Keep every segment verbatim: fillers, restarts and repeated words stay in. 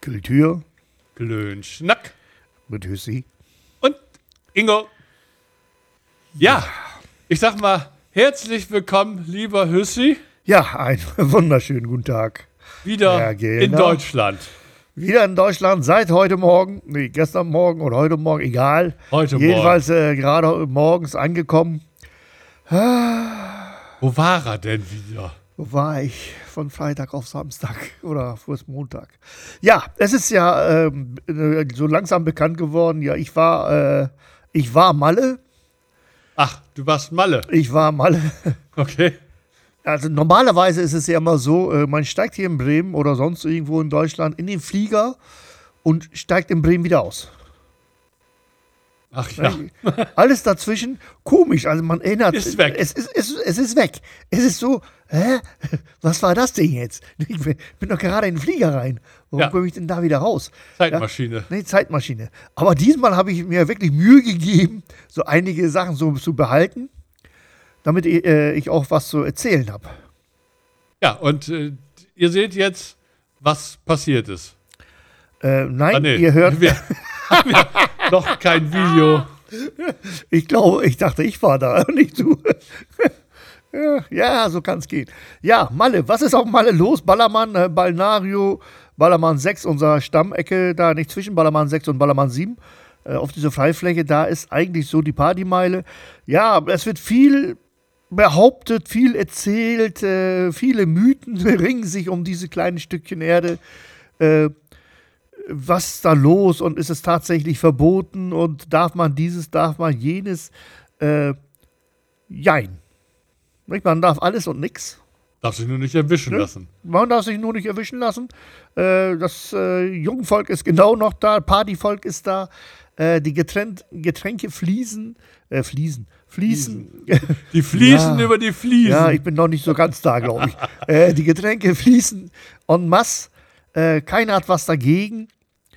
Kultur Glöhnschnack mit Hüssi und Ingo. Ja, ich sag mal, herzlich willkommen, lieber Hüssi. Ja, einen wunderschönen guten Tag. Wieder Ja, in genau. Deutschland. Wieder in Deutschland seit heute Morgen, nee, gestern Morgen oder heute Morgen, egal. Heute Jedenfalls äh, gerade morgens angekommen. Wo war er denn wieder? Wo war ich? Von Freitag auf Samstag oder vor Montag. Ja, es ist ja ähm, so langsam bekannt geworden. Ja, ich war, äh, ich war Malle. Ach, du warst Malle. Ich war Malle. Okay. Also normalerweise ist es ja immer so, äh, man steigt hier in Bremen oder sonst irgendwo in Deutschland in den Flieger und steigt in Bremen wieder aus. Ach ja. Alles dazwischen, komisch, also man erinnert. Ist weg. Es ist, es, es ist weg. Es ist so, hä? Was war das Ding jetzt? Ich bin, bin doch gerade in den Flieger rein. Warum Ja. komme ich denn da wieder raus? Zeitmaschine. Ja? Nee, Zeitmaschine. Aber diesmal habe ich mir wirklich Mühe gegeben, so einige Sachen so zu behalten, damit ich, äh, ich auch was zu erzählen habe. Ja, und äh, ihr seht jetzt, was passiert ist. Äh, nein, Ah, nee. ihr hört. Wir haben ja noch kein Video. Ich glaube, ich dachte, ich war da, nicht du. Ja, so kann es gehen. Ja, Malle, was ist auf Malle los? Ballermann, äh, Balneario, Ballermann sechs, unser Stammecke, da nicht zwischen Ballermann sechs und Ballermann sieben. Äh, auf dieser Freifläche, da ist eigentlich so die Partymeile. Ja, es wird viel behauptet, viel erzählt, äh, viele Mythen ringen sich um diese kleinen Stückchen Erde. Äh, was ist da los und ist es tatsächlich verboten und darf man dieses, darf man jenes? Äh, jein. Nicht? Man darf alles und nix. Darf sich nur nicht erwischen Ne? lassen. Man darf sich nur nicht erwischen lassen. Äh, das äh, Jungvolk ist genau noch da, Partyvolk ist da. Äh, die Getränk Getränke fließen, äh, fließen, fließen. Die fließen Ja. über die Fliesen. Ja, ich bin noch nicht so ganz da, glaube ich. äh, die Getränke fließen en masse. Äh, keiner hat was dagegen.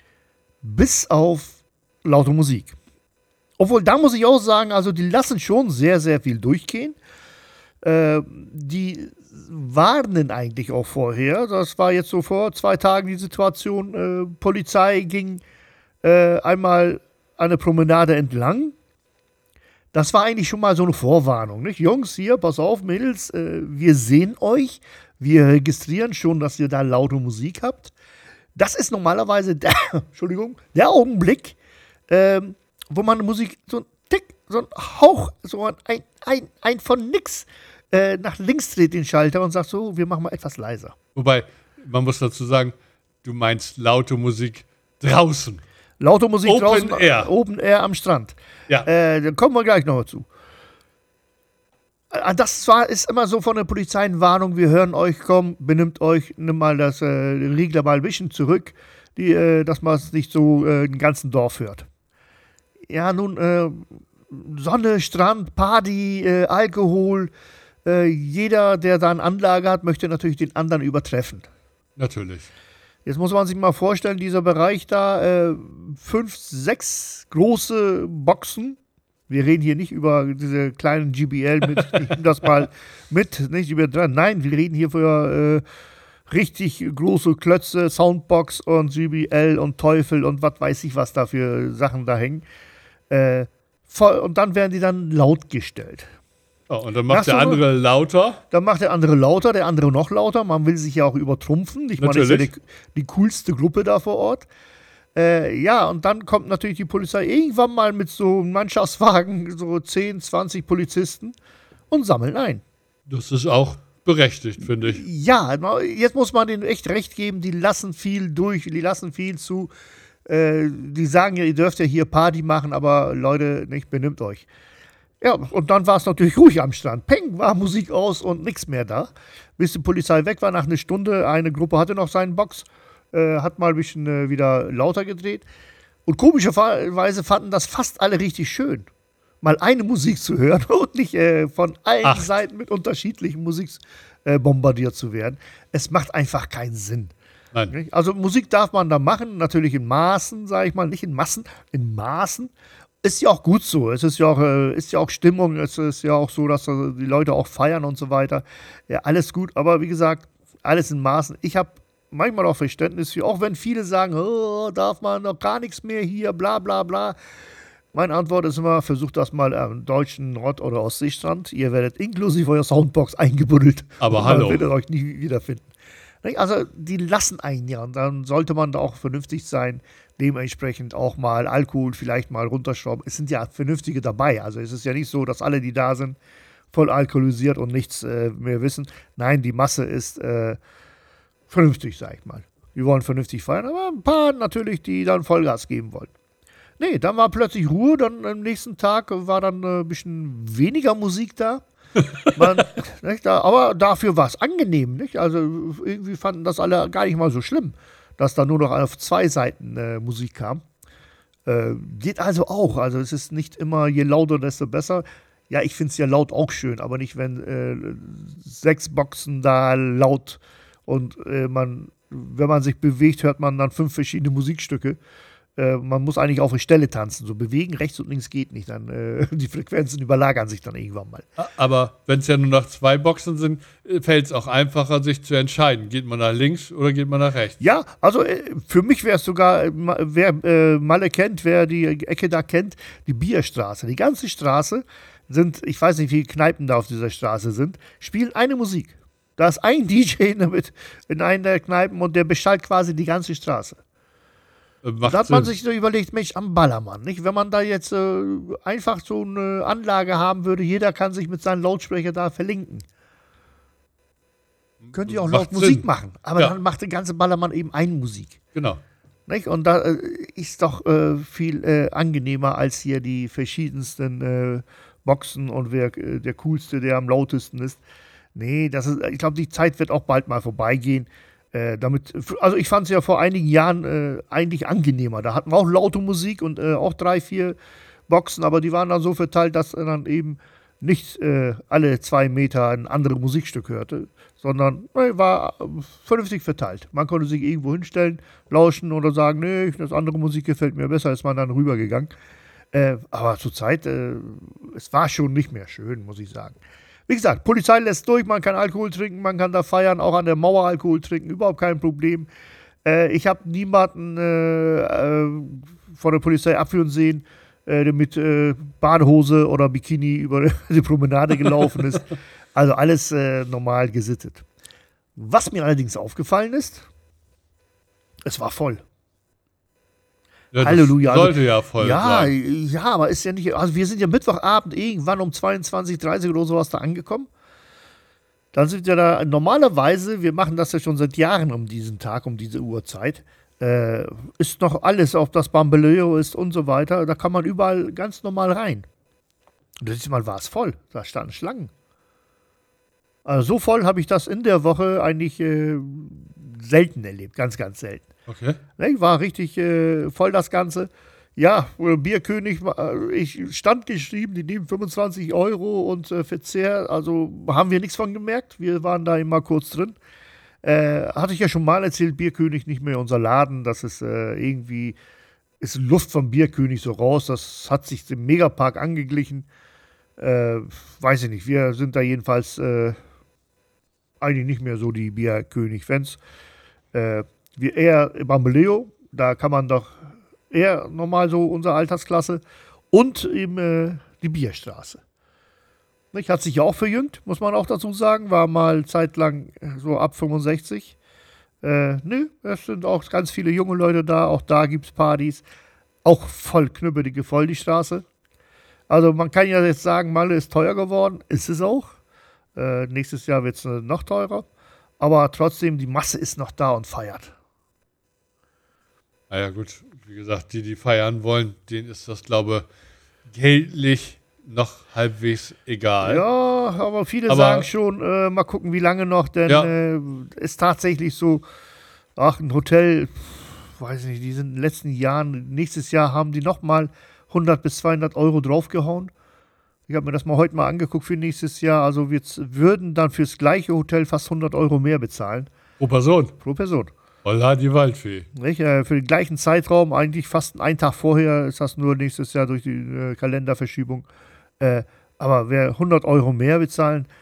Bis auf laute Musik. Obwohl, da muss ich auch sagen, also die lassen schon sehr, sehr viel durchgehen. Äh, die warnen eigentlich auch vorher. Das war jetzt so vor zwei Tagen die Situation. Äh, Polizei ging äh, einmal eine Promenade entlang. Das war eigentlich schon mal so eine Vorwarnung, nicht? Jungs, hier, pass auf, Mädels, äh, wir sehen euch. Wir registrieren schon, dass ihr da laute Musik habt. Das ist normalerweise der, Entschuldigung, der Augenblick, ähm, wo man Musik so ein Tick, so ein Hauch, so ein, ein, ein, ein von nix äh, nach links dreht den Schalter und sagt so, wir machen mal etwas leiser. Wobei, man muss dazu sagen, du meinst laute Musik draußen. Laute Musik Open draußen, Air. Open Air am Strand. Ja. Äh, da kommen wir gleich noch dazu. Äh, Das war, ist immer so von der Polizei eine Warnung, wir hören euch, komm, benimmt euch, nimm mal das äh, Riegler mal ein bisschen zurück, die, äh, dass man es nicht so äh, im ganzen Dorf hört. Ja, nun, äh, Sonne, Strand, Party, äh, Alkohol, äh, jeder, der da eine Anlage hat, möchte natürlich den anderen übertreffen. Natürlich. Jetzt muss man sich mal vorstellen, dieser Bereich da, äh, fünf, sechs große Boxen. Wir reden hier nicht über diese kleinen G B L mit, ich nehm das mal mit, nicht über dran. Nein, wir reden hier für äh, richtig große Klötze, Soundbox und G B L und Teufel und was weiß ich, was da für Sachen da hängen. Äh, voll, und dann werden die dann laut gestellt. Oh, und dann macht Ach der so. andere lauter. Dann macht der andere lauter, der andere noch lauter. Man will sich ja auch übertrumpfen. Ich meine, das ist ja die, Natürlich. die coolste Gruppe da vor Ort. Äh, ja, und dann kommt natürlich die Polizei irgendwann mal mit so einem Mannschaftswagen, so zehn, zwanzig Polizisten und sammeln ein. Das ist auch berechtigt, finde ich. Ja, na, jetzt muss man denen echt recht geben, die lassen viel durch, die lassen viel zu. Äh, die sagen ja, ihr dürft ja hier Party machen, aber Leute, nicht benimmt euch. Ja, und dann war es natürlich ruhig am Strand. Peng, war Musik aus und nichts mehr da. Bis die Polizei weg war, nach einer Stunde, eine Gruppe hatte noch seinen Box, äh, hat mal ein bisschen äh, wieder lauter gedreht. Und komischerweise fanden das fast alle richtig schön, mal eine Musik zu hören und nicht äh, von allen Ach. Seiten mit unterschiedlichen Musik äh, bombardiert zu werden. Es macht einfach keinen Sinn. Nein. Nicht? Also Musik darf man da machen, natürlich in Maßen, sage ich mal, nicht in Massen, in Maßen. Ist ja auch gut so. Es ist ja auch, äh, ist ja auch Stimmung. Es ist ja auch so, dass äh, die Leute auch feiern und so weiter. Ja, alles gut. Aber wie gesagt, alles in Maßen. Ich habe manchmal auch Verständnis für, auch wenn viele sagen, oh, darf man noch gar nichts mehr hier, bla bla bla. Meine Antwort ist immer, versucht das mal am deutschen Nord- oder Ostseestrand. Ihr werdet inklusive eurer Soundbox eingebuddelt. Aber und hallo. Man wird euch nie wiederfinden. Also die lassen einen ja und dann sollte man da auch vernünftig sein. Dementsprechend auch mal Alkohol vielleicht mal runterschrauben. Es sind ja Vernünftige dabei. Also es ist ja nicht so, dass alle, die da sind, voll alkoholisiert und nichts äh, mehr wissen. Nein, die Masse ist äh, vernünftig, sag ich mal. Die wollen vernünftig feiern, aber ein paar natürlich, die dann Vollgas geben wollen. Nee, dann war plötzlich Ruhe, dann am nächsten Tag war dann ein bisschen weniger Musik da. Man, nicht, da aber dafür war es angenehm, nicht? Also irgendwie fanden das alle gar nicht mal so schlimm, dass da nur noch auf zwei Seiten äh, Musik kam. Äh, geht also auch, also es ist nicht immer je lauter, desto besser. Ja, ich finde es ja laut auch schön, aber nicht, wenn äh, sechs Boxen da laut und äh, man, wenn man sich bewegt, hört man dann fünf verschiedene Musikstücke. Äh, man muss eigentlich auf der Stelle tanzen. So bewegen, rechts und links geht nicht. Dann, äh, die Frequenzen überlagern sich dann irgendwann mal. Aber wenn es ja nur noch zwei Boxen sind, fällt es auch einfacher, sich zu entscheiden. Geht man nach links oder geht man nach rechts? Ja, also äh, für mich wäre es sogar, äh, wer äh, Malle kennt, wer die Ecke da kennt, die Bierstraße. Die ganze Straße sind, ich weiß nicht, wie viele Kneipen da auf dieser Straße sind, spielen eine Musik. Da ist ein D J damit in einer der Kneipen und der beschallt quasi die ganze Straße. Macht Da hat man Sinn. sich so überlegt, Mensch, am Ballermann, nicht? Wenn man da jetzt äh, einfach so eine Anlage haben würde, jeder kann sich mit seinem Lautsprecher da verlinken. Könnt ihr auch laut Macht Musik Sinn. machen, aber Ja. dann macht der ganze Ballermann eben eine Musik. Genau. Nicht? Und da äh, ist doch äh, viel äh, angenehmer als hier die verschiedensten äh, Boxen und wer äh, der Coolste, der am lautesten ist. Nee, das ist, ich glaube, die Zeit wird auch bald mal vorbeigehen. Äh, damit, also ich fand es ja vor einigen Jahren äh, eigentlich angenehmer. Da hatten wir auch laute Musik und äh, auch drei, vier Boxen, aber die waren dann so verteilt, dass er dann eben nicht äh, alle zwei Meter ein anderes Musikstück hörte, sondern äh, war äh, vernünftig verteilt. Man konnte sich irgendwo hinstellen, lauschen oder sagen, nee, das andere Musik gefällt mir besser, ist man dann rübergegangen. Äh, aber zurzeit, äh, es war schon nicht mehr schön, muss ich sagen. Wie gesagt, Polizei lässt durch, man kann Alkohol trinken, man kann da feiern, auch an der Mauer Alkohol trinken, überhaupt kein Problem. Äh, ich habe niemanden äh, äh, von der Polizei abführen sehen, äh, der mit äh, Badehose oder Bikini über die Promenade gelaufen ist. Also alles äh, normal gesittet. Was mir allerdings aufgefallen ist, es war voll. Ja, das Halleluja. Sollte ja voll Ja, sein. ja, aber ist ja nicht. Also, wir sind ja Mittwochabend irgendwann um zweiundzwanzig, dreißig oder sowas da angekommen. Dann sind wir da normalerweise, wir machen das ja schon seit Jahren um diesen Tag, um diese Uhrzeit, äh, ist noch alles, ob das Bamboleo ist und so weiter. Da kann man überall ganz normal rein. Und dieses Mal war es voll. Da standen Schlangen. Also, so voll habe ich das in der Woche eigentlich äh, selten erlebt. Ganz, ganz selten. Okay. Ne, war richtig äh, voll das Ganze. Ja, äh, Bierkönig, äh, ich stand geschrieben, die nehmen fünfundzwanzig Euro und äh, Verzehr, also haben wir nichts von gemerkt. Wir waren da immer kurz drin. Äh, hatte ich ja schon mal erzählt, Bierkönig nicht mehr unser Laden. Das ist äh, irgendwie, ist Luft vom Bierkönig so raus. Das hat sich dem Megapark angeglichen. Äh, weiß ich nicht, wir sind da jedenfalls äh, eigentlich nicht mehr so die Bierkönig-Fans. Äh, Wir eher Bamboleo, da kann man doch eher normal so unsere Altersklasse und eben äh, die Bierstraße. Nicht, hat sich ja auch verjüngt, muss man auch dazu sagen, war mal zeitlang so ab fünfundsechzig. Äh, nö, es sind auch ganz viele junge Leute da, auch da gibt es Partys. Auch voll knüppelige voll die Straße. Also man kann ja jetzt sagen, Malle ist teuer geworden, ist es auch. Äh, nächstes Jahr wird es noch teurer. Aber trotzdem, die Masse ist noch da und feiert. Naja, gut, wie gesagt, die, die feiern wollen, denen ist das, glaube ich, geldlich noch halbwegs egal. Ja, aber viele Aber- sagen schon, äh, mal gucken, wie lange noch, denn Ja. äh, ist tatsächlich so, ach, ein Hotel, pf, weiß nicht, die sind in den letzten Jahren, nächstes Jahr haben die nochmal hundert bis zweihundert Euro draufgehauen. Ich habe mir das mal heute mal angeguckt für nächstes Jahr, also wir z- würden dann fürs gleiche Hotel fast hundert Euro mehr bezahlen, Pro Person. pro Person. Holla, die Waldfee. Nicht? Äh, für den gleichen Zeitraum, eigentlich fast einen Tag vorher, ist das nur nächstes Jahr durch die äh, Kalenderverschiebung. Äh, aber wer hundert Euro mehr bezahlen,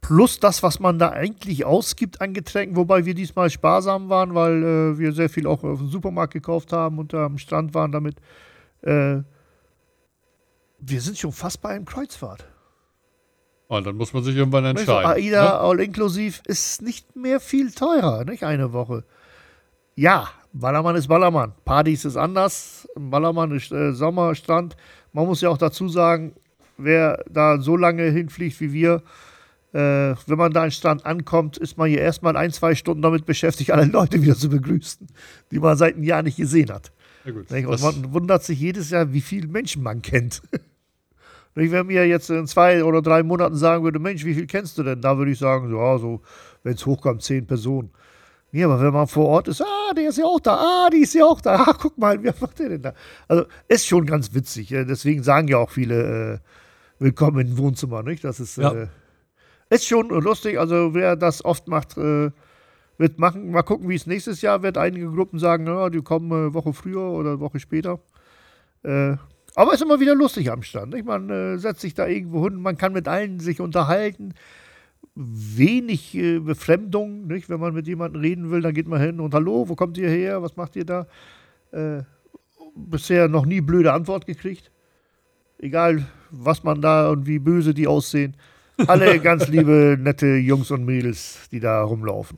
Plus das, was man da eigentlich ausgibt an Getränken, wobei wir diesmal sparsam waren, weil äh, wir sehr viel auch auf dem Supermarkt gekauft haben und da am Strand waren damit. Äh, wir sind schon fast bei einem Kreuzfahrt. Und dann muss man sich irgendwann Weißt du, entscheiden. AIDA ne? All Inklusiv ist nicht mehr viel teurer, nicht eine Woche. Ja, Ballermann ist Ballermann. Partys ist anders. Ballermann ist äh, Sommerstrand. Man muss ja auch dazu sagen, wer da so lange hinfliegt wie wir, äh, wenn man da an den Strand ankommt, ist man hier erstmal ein, zwei Stunden damit beschäftigt, alle Leute wieder zu begrüßen, die man seit einem Jahr nicht gesehen hat. Ja, gut. Nicht? Und Das, man wundert sich jedes Jahr, wie viele Menschen man kennt. Nicht, wenn mir jetzt in zwei oder drei Monaten sagen würde, Mensch, wie viel kennst du denn? Da würde ich sagen, ja, so, wenn es hochkommt, zehn Personen. Nee, aber wenn man vor Ort ist, ah, der ist ja auch da, ah, die ist ja auch da, ah, guck mal, wer macht der denn da? Also, ist schon ganz witzig. Äh, deswegen sagen ja auch viele, äh, willkommen im Wohnzimmer, nicht? Das ist, Ja. äh, ist schon lustig. Also, wer das oft macht, äh, wird machen. Mal gucken, wie es nächstes Jahr wird. Einige Gruppen sagen, ja, die kommen eine Woche früher oder eine Woche später. Äh, aber ist immer wieder lustig am Stand. Nicht? Man äh, setzt sich da irgendwo hin, man kann mit allen sich unterhalten. Wenig äh, Befremdung, nicht? Wenn man mit jemandem reden will, dann geht man hin und hallo, wo kommt ihr her, was macht ihr da? Äh, bisher noch nie blöde Antwort gekriegt. Egal, was man da und wie böse die aussehen. Alle ganz liebe, nette Jungs und Mädels, die da rumlaufen.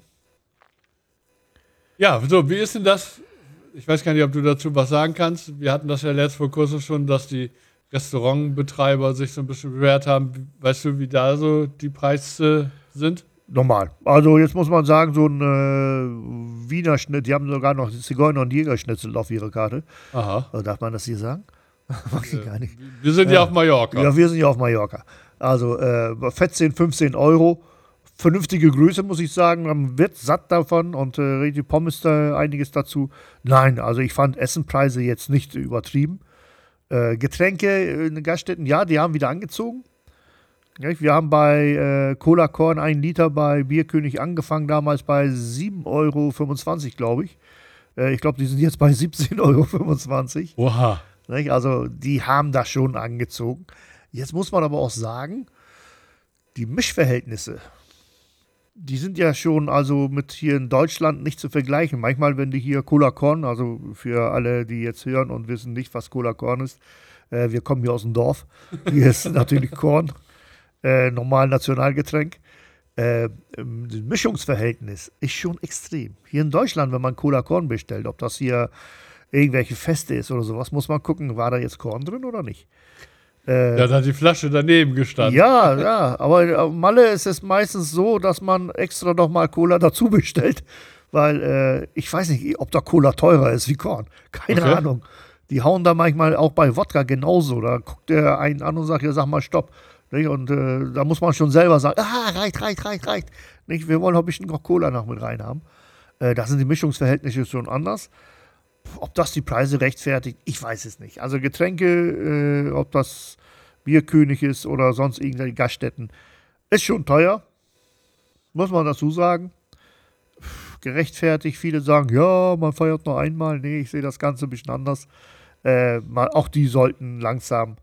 ja, so, wie ist denn das? Ich weiß gar nicht, ob du dazu was sagen kannst. Wir hatten das ja letzt vor kurzem schon, dass die Restaurantbetreiber sich so ein bisschen beschwert haben. Weißt du, wie da so die Preise sind? Normal. Also jetzt muss man sagen, so ein äh, Wiener Schnitt, die haben sogar noch Zigeuner- und Jägerschnitzel auf ihrer Karte. Aha. Also darf man das hier sagen? Mag ich gar nicht. Wir sind ja, Ja. auf Mallorca. Ja, wir sind ja auf Mallorca. Also äh, vierzehn, fünfzehn Euro. Vernünftige Größe, muss ich sagen. Man wird satt davon und äh, die Pommes da einiges dazu. Nein, also ich fand Essenpreise jetzt nicht übertrieben. Äh, Getränke in den Gaststätten, ja, die haben wieder angezogen. Ja, wir haben bei äh, Cola Korn einen Liter bei Bierkönig angefangen, damals bei sieben Euro fünfundzwanzig, glaube ich. Äh, ich glaube, die sind jetzt bei siebzehn Euro fünfundzwanzig. Oha. Nicht? Also die haben das schon angezogen. Jetzt muss man aber auch sagen, die Mischverhältnisse, die sind ja schon also mit hier in Deutschland nicht zu vergleichen. Manchmal, wenn die hier Cola Korn, also für alle, die jetzt hören und wissen nicht, was Cola Korn ist, äh, wir kommen hier aus dem Dorf. Hier ist natürlich Korn, äh, normal Nationalgetränk. Äh, ähm, das Mischungsverhältnis ist schon extrem. Hier in Deutschland, wenn man Cola Korn bestellt, ob das hier irgendwelche Feste ist oder sowas, muss man gucken, war da jetzt Korn drin oder nicht. Äh, Ja, da hat die Flasche daneben gestanden. ja, ja, aber auf Malle ist es meistens so, dass man extra noch mal Cola dazu bestellt, weil äh, ich weiß nicht, ob da Cola teurer ist wie Korn. Keine Okay. Ahnung. Die hauen da manchmal auch bei Wodka genauso. Da guckt der einen an und sagt, ja, sag mal, stopp. Nicht? Und äh, da muss man schon selber sagen, ah, reicht, reicht, reicht, reicht. Nicht? Wir wollen ein bisschen noch Cola noch mit rein haben. Äh, da sind die Mischungsverhältnisse schon anders. Ob das die Preise rechtfertigt, ich weiß es nicht. Also Getränke, äh, ob das Bierkönig ist oder sonst irgendwelche Gaststätten, ist schon teuer. Muss man dazu sagen. Gerechtfertigt. Viele sagen, ja, man feiert nur einmal. Nee, ich sehe das Ganze ein bisschen anders. Äh, mal, auch die sollten langsam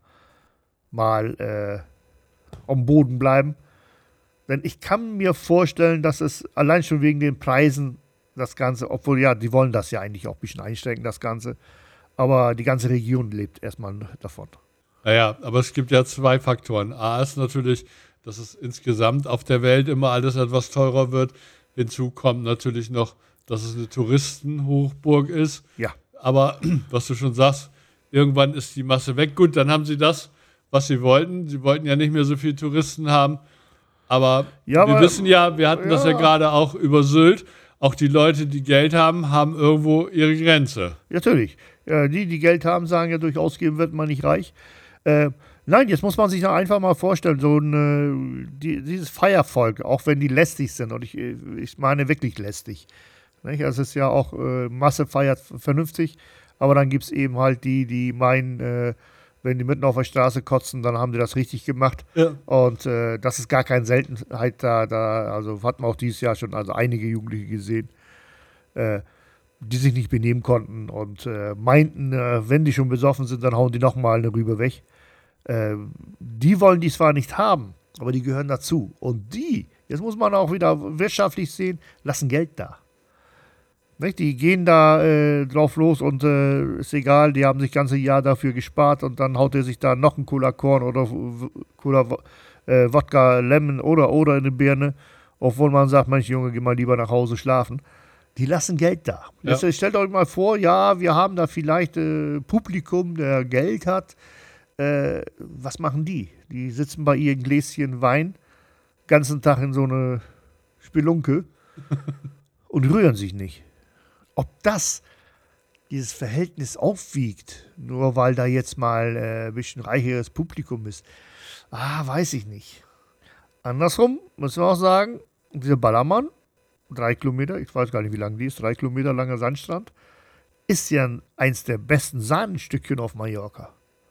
mal äh, am Boden bleiben. Denn ich kann mir vorstellen, dass es allein schon wegen den Preisen das Ganze, obwohl ja, die wollen das ja eigentlich auch ein bisschen einstrengen, das Ganze. Aber die ganze Region lebt erstmal davon. Naja, aber es gibt ja zwei Faktoren. A ist natürlich, dass es insgesamt auf der Welt immer alles etwas teurer wird. Hinzu kommt natürlich noch, dass es eine Touristenhochburg ist. Ja. Aber was du schon sagst, irgendwann ist die Masse weg. Gut, dann haben sie das, was sie wollten. Sie wollten ja nicht mehr so viele Touristen haben. Aber Ja, wir aber- wissen ja, wir hatten das ja ja. gerade auch über Sylt. Auch die Leute, die Geld haben, haben irgendwo ihre Grenze. Natürlich. Äh, die, die Geld haben, sagen ja, durch Ausgeben wird man nicht reich. Äh, nein, jetzt muss man sich doch einfach mal vorstellen, so ein, äh, die, dieses Feiervolk, auch wenn die lästig sind, und ich, ich meine wirklich lästig. Nicht? Also es ist ja auch, äh, Masse feiert vernünftig, aber dann gibt es eben halt die, die meinen, äh, wenn die mitten auf der Straße kotzen, dann haben die das richtig gemacht. Ja. Und äh, das ist gar keine Seltenheit da, da, also hat man auch dieses Jahr schon also einige Jugendliche gesehen, äh, die sich nicht benehmen konnten und äh, meinten, äh, wenn die schon besoffen sind, dann hauen die nochmal eine Rübe weg. Äh, die wollen die zwar nicht haben, Aber die gehören dazu. Und die, jetzt muss man auch wieder wirtschaftlich sehen, lassen Geld da. Nicht? Die gehen da äh, drauf los und äh, ist egal, die haben sich das ganze Jahr dafür gespart und dann haut er sich da noch ein Cola Korn oder Cola äh, Wodka Lemon oder oder in die Birne, obwohl man sagt, Mensch Junge, geh mal lieber nach Hause schlafen. Die lassen Geld da. Ja. Jetzt, stellt euch mal vor, ja, wir haben da vielleicht äh, Publikum, der Geld hat. Äh, was machen die? Die sitzen bei ihrem Gläschen Wein, ganzen Tag in so eine Spelunke und rühren sich nicht. Ob das dieses Verhältnis aufwiegt, nur weil da jetzt mal äh, ein bisschen reicheres Publikum ist, ah, weiß ich nicht. Andersrum müssen wir auch sagen, dieser Ballermann, drei Kilometer, ich weiß gar nicht, wie lang die ist, drei Kilometer langer Sandstrand, ist ja eins der besten Sahnenstückchen auf Mallorca.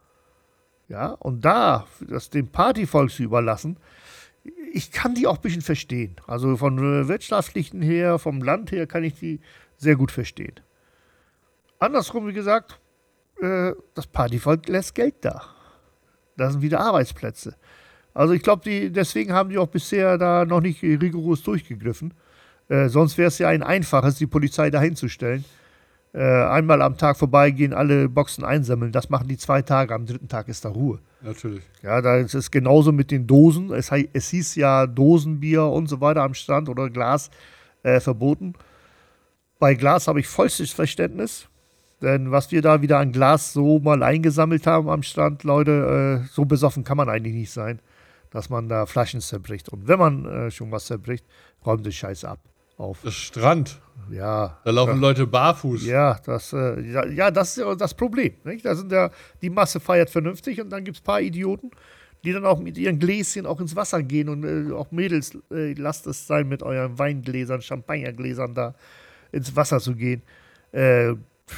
Ja, und da, das dem Partyvolk zu überlassen, ich kann die auch ein bisschen verstehen. Also von äh, wirtschaftlichen her, vom Land her kann ich die sehr gut verstehen. Andersrum, wie gesagt, äh, das Partyvolk lässt Geld da. Da sind wieder Arbeitsplätze. Also ich glaube, die deswegen haben die auch bisher da noch nicht rigoros durchgegriffen. Äh, sonst wäre es ja ein einfaches, die Polizei dahin zu stellen. Äh, einmal am Tag vorbeigehen, alle Boxen einsammeln. Das machen die zwei Tage, am dritten Tag ist da Ruhe. Natürlich. Ja, da ist es genauso mit den Dosen. Es, es hieß ja Dosenbier und so weiter am Strand oder Glas äh, verboten. Bei Glas habe ich vollstes Verständnis. Denn was wir da wieder an Glas so mal eingesammelt haben am Strand, Leute, äh, so besoffen kann man eigentlich nicht sein, dass man da Flaschen zerbricht. Und wenn man äh, schon was zerbricht, räumt die Scheiße ab. Auf. Das Strand. Ja. Da laufen ja, Leute barfuß. Ja, das, äh, ja, ja, das ist ja das Problem. Nicht? Da sind ja, die Masse feiert vernünftig und dann gibt es ein paar Idioten, die dann auch mit ihren Gläschen auch ins Wasser gehen und äh, auch Mädels, äh, lasst es sein, mit euren Weingläsern, Champagnergläsern da ins Wasser zu gehen. Äh,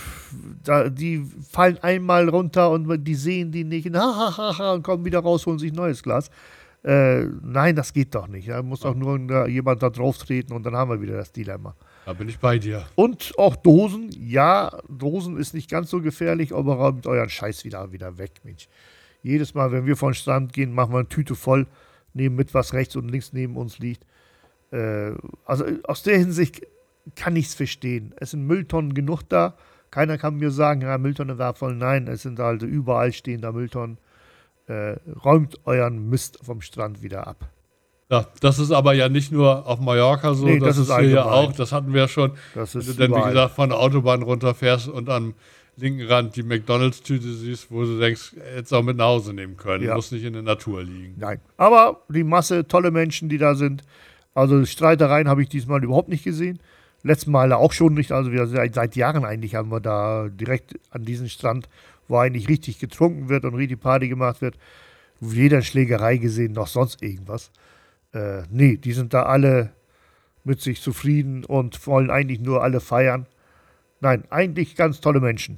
da, die fallen einmal runter und die sehen die nicht und, ha, ha, ha, ha, und kommen wieder raus, holen sich ein neues Glas. Äh, nein, das geht doch nicht. Da muss doch nur da, jemand da drauf treten und dann haben wir wieder das Dilemma. Da bin ich bei dir. Und auch Dosen. Ja, Dosen ist nicht ganz so gefährlich, aber räumt euren Scheiß wieder, wieder weg, Mensch. Jedes Mal, wenn wir von den Strand gehen, machen wir eine Tüte voll, nehmen mit, was rechts und links neben uns liegt. Äh, also aus der Hinsicht kann ich es verstehen. Es sind Mülltonnen genug da. Keiner kann mir sagen, ja, Mülltonne war voll. Nein, es sind also überall stehende Mülltonnen. Äh, räumt euren Mist vom Strand wieder ab. Ja, das ist aber ja nicht nur auf Mallorca so, nee, das, das ist hier ja auch, das hatten wir ja schon. Das ist Wenn du dann, wie überall. gesagt, von der Autobahn runterfährst und am linken Rand die McDonalds-Tüte siehst, wo du denkst, hättest auch mit nach Hause nehmen können, Ja. muss nicht in der Natur liegen. Nein, aber die Masse, tolle Menschen, die da sind. Also Streitereien habe ich diesmal überhaupt nicht gesehen. Letzten Mal auch schon nicht, also wir seit, seit Jahren eigentlich haben wir da direkt an diesem Strand, wo eigentlich richtig getrunken wird und richtig Party gemacht wird, weder eine Schlägerei gesehen noch sonst irgendwas. Äh, nee, die sind da alle mit sich zufrieden und wollen eigentlich nur alle feiern. Nein, eigentlich ganz tolle Menschen.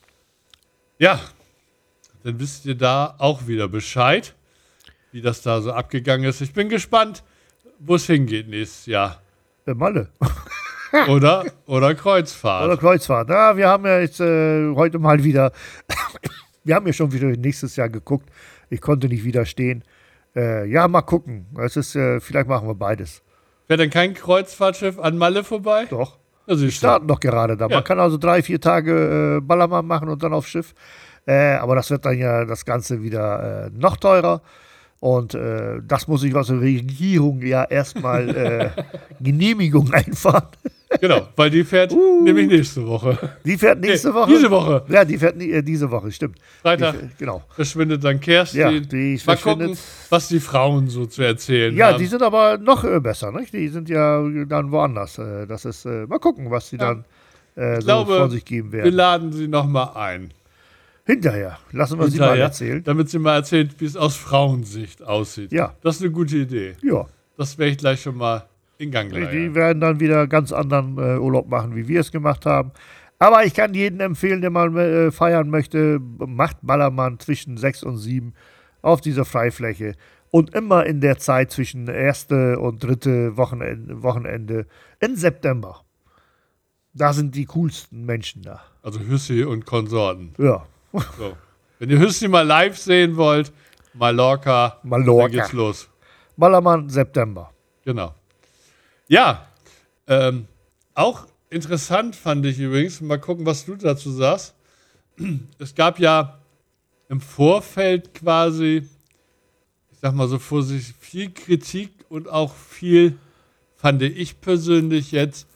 Ja, dann wisst ihr da auch wieder Bescheid, wie das da so abgegangen ist. Ich bin gespannt, wo es hingeht nächstes Jahr. Äh, Malle. Oder, oder Kreuzfahrt. Oder Kreuzfahrt. Ja, wir haben ja jetzt äh, heute mal wieder, wir haben ja schon wieder nächstes Jahr geguckt. Ich konnte nicht widerstehen. Äh, ja, mal gucken. Es ist, äh, vielleicht machen wir beides. Wäre denn kein Kreuzfahrtschiff an Malle vorbei? Doch. Ja, Wir starten doch gerade da. Ja. Man kann also drei, vier Tage äh, Ballermann machen und dann aufs Schiff. Äh, aber das wird dann ja das Ganze wieder äh, noch teurer. Und äh, das muss ich aus der Regierung ja erstmal äh, Genehmigung einfahren. Genau, weil die fährt Uh. nämlich nächste Woche. Die fährt nächste Nee, Woche. diese Woche. Ja, die fährt nie, äh, diese Woche, stimmt. Freitag Die, genau. verschwindet dann Kerstin. Ja, die Mal verschwindet. gucken, was die Frauen so zu erzählen Ja, haben. die sind aber noch äh, besser, nicht? Die sind ja dann woanders. Äh, das ist, äh, mal gucken, was die Ja. dann äh, so glaube, von sich geben Wir werden. laden sie nochmal ein. Hinterher. Lassen wir sie mal Hinterher, erzählen. damit sie mal erzählt, wie es aus Frauensicht aussieht. Ja. Das ist eine gute Idee. Ja. Das werde ich gleich schon mal in Gang Die leiten. werden dann wieder ganz anderen äh, Urlaub machen, wie wir es gemacht haben. Aber ich kann jedem empfehlen, der mal äh, feiern möchte, macht Ballermann zwischen sechs und sieben auf dieser Freifläche. Und immer in der Zeit zwischen erste und dritte Wochenende, Wochenende im September. Da sind die coolsten Menschen da. Also Hüssi und Konsorten. Ja. So. Wenn ihr Hüssi mal live sehen wollt, Mallorca, Mallorca. dann geht's los. Ballermann, September. Genau. Ja, ähm, auch interessant fand ich übrigens, mal gucken, was du dazu sagst. Es gab ja im Vorfeld quasi, ich sag mal so vorsichtig, viel Kritik und auch viel, fand ich persönlich jetzt,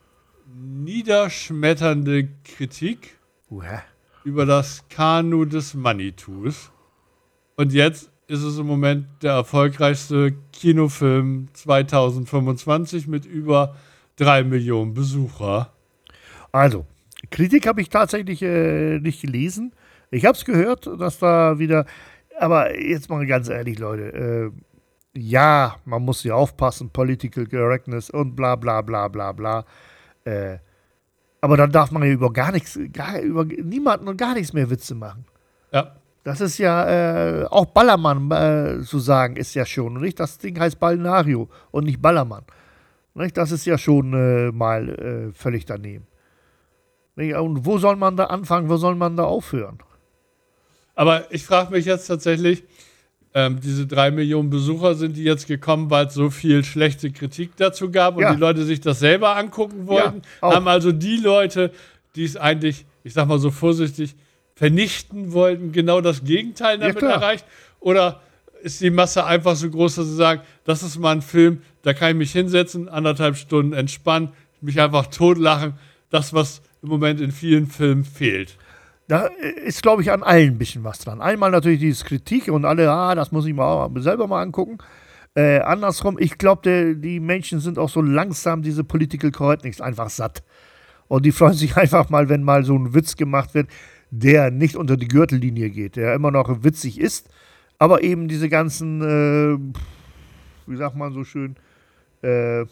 niederschmetternde Kritik Uha. über das Kanu des Manitus. Und jetzt ist es im Moment der erfolgreichste Kinofilm zwanzig fünfundzwanzig mit über drei Millionen Besucher. Also, Kritik habe ich tatsächlich äh, nicht gelesen. Ich habe es gehört, dass da wieder, aber jetzt mal ganz ehrlich, Leute, äh, ja, man muss hier aufpassen, Political Correctness und bla bla bla bla bla. Äh, aber dann darf man ja über gar nichts, gar, über niemanden und gar nichts mehr Witze machen. Ja. Das ist ja, äh, auch Ballermann äh, zu sagen, ist ja schon, nicht? Das Ding heißt Balneario und nicht Ballermann. Nicht? Das ist ja schon äh, mal äh, völlig daneben. Nicht? Und wo soll man da anfangen, wo soll man da aufhören? Aber ich frage mich jetzt tatsächlich, ähm, diese drei Millionen Besucher, sind die jetzt gekommen, weil es so viel schlechte Kritik dazu gab und Ja. die Leute sich das selber angucken wollten? Ja, auch. Haben also die Leute, die es eigentlich, ich sag mal so vorsichtig, vernichten wollten, genau das Gegenteil damit klar. erreicht? Oder ist die Masse einfach so groß, dass sie sagen, das ist mal ein Film, da kann ich mich hinsetzen, anderthalb Stunden entspannen, mich einfach totlachen, das, was im Moment in vielen Filmen fehlt. Da ist, glaube ich, an allen ein bisschen was dran. Einmal natürlich diese Kritik und alle, ah, das muss ich mir auch selber mal angucken. Äh, andersrum, ich glaube, die Menschen sind auch so langsam diese Political Correctness einfach satt. Und die freuen sich einfach mal, wenn mal so ein Witz gemacht wird, der nicht unter die Gürtellinie geht, der immer noch witzig ist, aber eben diese ganzen, äh, wie sagt man so schön, äh,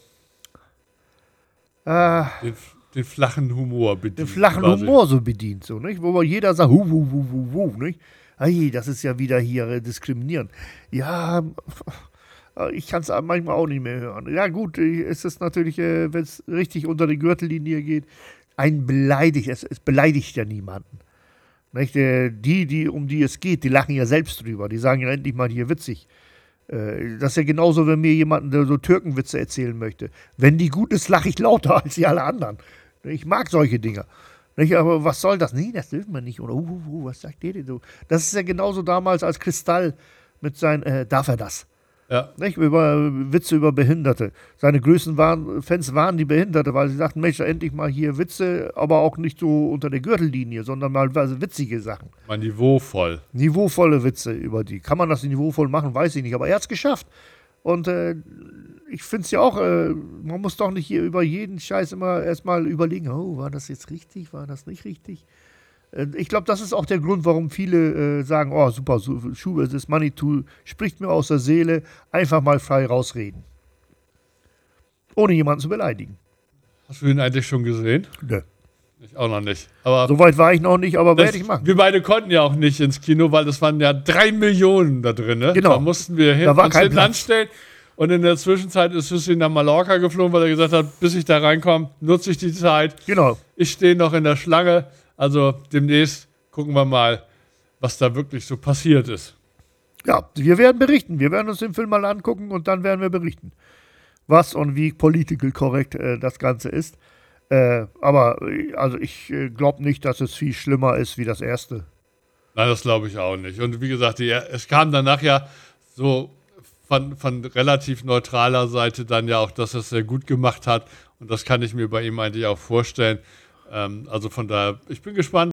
ah, Den, den flachen Humor bedient. den flachen quasi. Humor so bedient, so, nicht? Wo jeder sagt, hu, hu, hu, hu, hu, nicht? Hey, das ist ja wieder hier äh, diskriminierend. Ja, ich kann es manchmal auch nicht mehr hören. Ja gut, äh, es ist natürlich, äh, wenn es richtig unter die Gürtellinie geht, ein beleidigt, es, es beleidigt ja niemanden. Nicht? Äh, Die, die, um die es geht, die lachen ja selbst drüber. Die sagen ja endlich mal hier witzig. Äh, Das ist ja genauso, wenn mir jemand der so Türkenwitze erzählen möchte. Wenn die gut ist, lache ich lauter als die alle anderen. Ich mag solche Dinger. Nicht? Aber was soll das? Nee, das dürfen wir nicht. Oder, uh, uh, uh, was sagt der denn so? Das ist ja genauso damals als Kristall mit seinen, äh, darf er das? Ja. Nicht? Über Witze über Behinderte. Seine größten waren, Fans waren die Behinderte, weil sie sagten, Mensch, endlich mal hier Witze, aber auch nicht so unter der Gürtellinie, sondern mal also witzige Sachen. Mal niveauvoll. Niveauvolle Witze über die. Kann man das niveauvoll machen, weiß ich nicht, aber er hat es geschafft. Und äh, ich finde es ja auch, äh, man muss doch nicht hier über jeden Scheiß immer erstmal überlegen, oh, war das jetzt richtig, war das nicht richtig? Äh, ich glaube, das ist auch der Grund, warum viele äh, sagen, oh, super, so, Schubert ist Manitou, spricht mir aus der Seele, einfach mal frei rausreden. Ohne jemanden zu beleidigen. Hast du ihn eigentlich schon gesehen? Nö. Ich auch noch nicht. Aber Soweit war ich noch nicht, aber das, werde ich machen. wir beide konnten ja auch nicht ins Kino, weil es waren ja drei Millionen da drin. Ne? Genau. Da mussten wir hin, Da war uns kein hinten Platz. anstellen. Und in der Zwischenzeit ist Hüssein nach Mallorca geflogen, weil er gesagt hat, bis ich da reinkomme, nutze ich die Zeit. Genau. Ich stehe noch in der Schlange. Also demnächst gucken wir mal, was da wirklich so passiert ist. Ja, wir werden berichten. Wir werden uns den Film mal angucken und dann werden wir berichten, was und wie political korrekt äh, das Ganze ist. Äh, aber äh, also ich äh, glaube nicht, dass es viel schlimmer ist wie das erste. Nein, das glaube ich auch nicht. Und wie gesagt, die, es kam danach ja so von, von relativ neutraler Seite dann ja auch, dass er es sehr gut gemacht hat. Und das kann ich mir bei ihm eigentlich auch vorstellen. Ähm, also von daher, ich bin gespannt,